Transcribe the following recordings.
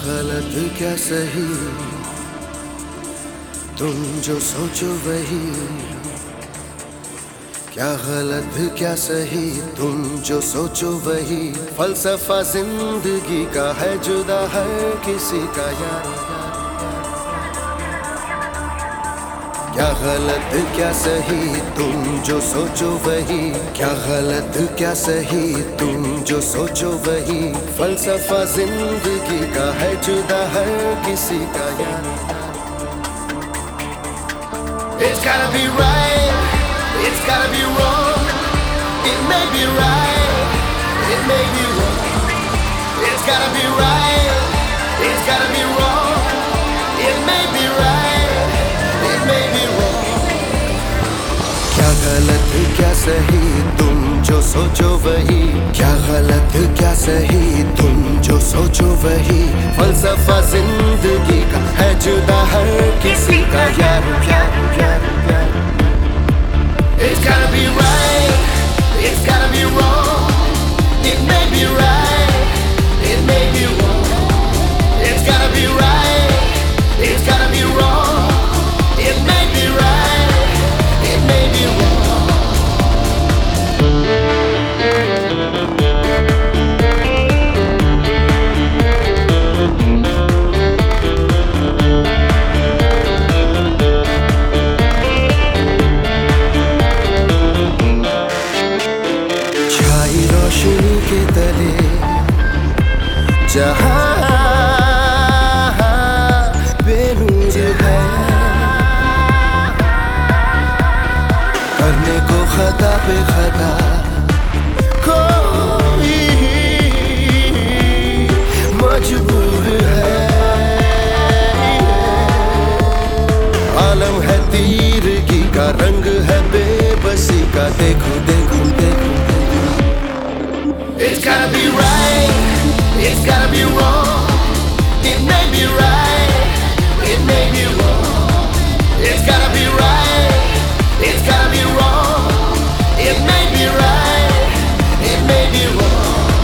गलत क्या सही, तुम जो सोचो वही। क्या गलत क्या सही, तुम जो सोचो वही। फलसफा जिंदगी का है जुदा हर किसी का यार। क्या गलत क्या सही, तुम जो सोचो वही। क्या गलत क्या सही, तुम जो सोचो वही। फलसफा जिंदगी का है जुदा हर किसी का यार। It's gotta be right, it's gotta be wrong. It may be right, it may be wrong. It's gotta be right, it's gotta be wrong. It may be right, it may be wrong. क्या गलत क्या सही, तुम जो सोचो वही। क्या गलत क्या सही, तुम जो सोचो वही। फलसफा जिंदगी का है जुदा हर किसी का यार यार यार यार। It's gotta be right, it's gotta be wrong. It may be right, it may be wrong. It's gotta be right, it's gotta be wrong. It may be right, it may be wrong. रोशनी के तले जहां बेनूर है, करने को खता पे खता कोई मजबूर है। आलम है तीरगी का, रंग है बेबसी का। देखो देखो देखो, it's gotta be right, it's gotta be wrong. It may be right, it may be wrong. It's gotta be right, it's gotta be wrong. It may be right, it may be wrong.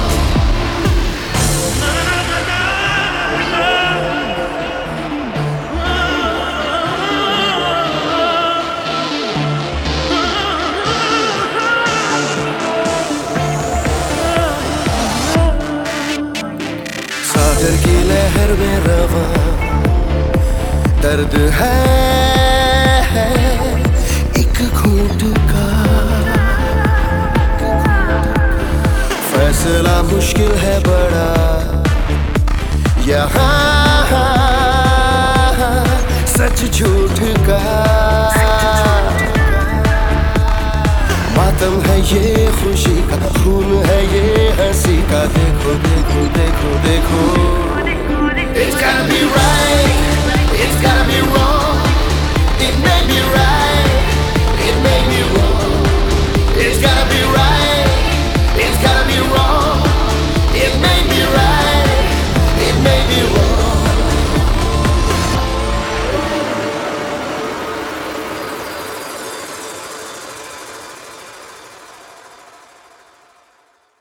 सागर की लहर में रवां दर्द है एक घूंट का। फैसला मुश्किल है बड़ा यहाँ, सच झूठ का। मातम है ये खुशी का, खून है ये हंसी का। देखो देखो देखो देखो, it's gotta be right.